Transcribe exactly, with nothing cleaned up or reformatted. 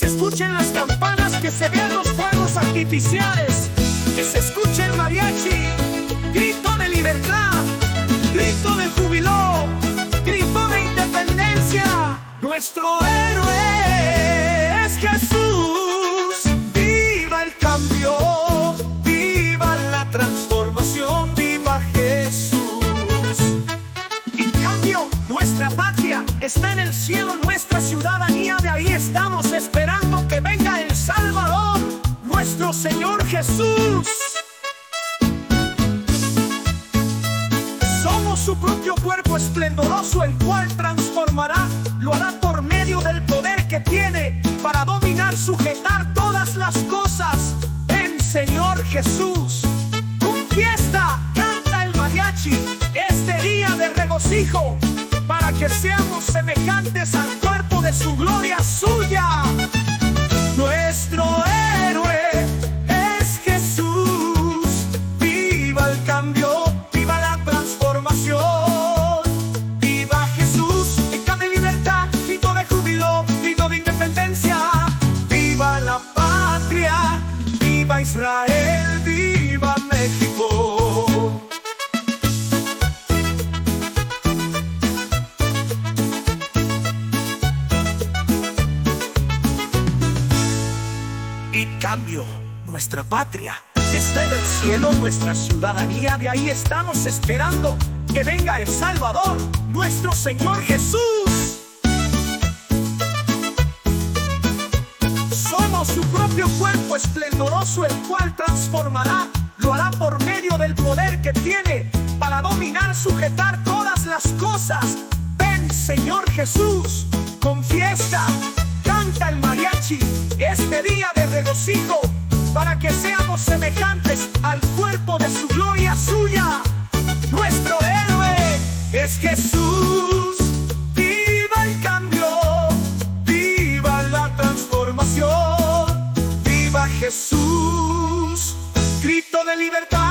se escuchen las campanas, que se vean los fuegos artificiales, que se escuche el mariachi, grito de libertad, grito de júbilo, grito de independencia. Nuestro héroe es Jesús. Viva el cambio, viva la transformación, viva Jesús. Y cambio, nuestra patria está en el cielo, nuestra ciudadanía, de ahí estamos esperando que venga el Salvador, nuestro Señor Jesús. Somos su propio cuerpo esplendoroso, el cual transformará, lo hará por medio del poder que tiene para dominar, sujetar todas las cosas. Ven, Señor Jesús. Con fiesta canta el mariachi, este día de regocijo, para que seamos semejantes al cuerpo de su gloria suya. Nuestro héroe es Jesús. Viva el cambio, viva la transformación, viva Jesús. Grito de libertad, grito de júbilo, grito de independencia. Viva la patria, viva Israel, viva México. Y cambio, nuestra patria está en el cielo, nuestra ciudadanía, de ahí estamos esperando que venga el Salvador, nuestro Señor Jesús. Somos su propio cuerpo esplendoroso, el cual transformará, lo hará por medio del poder que tiene para dominar, sujetar todas las cosas. Ven, Señor Jesús. Con fiesta canta el mariachi, este día de regocijo, para que seamos semejantes al cuerpo de su gloria suya. Nuestro héroe es Jesús. Viva el cambio, viva la transformación, viva Jesús. Grito de libertad,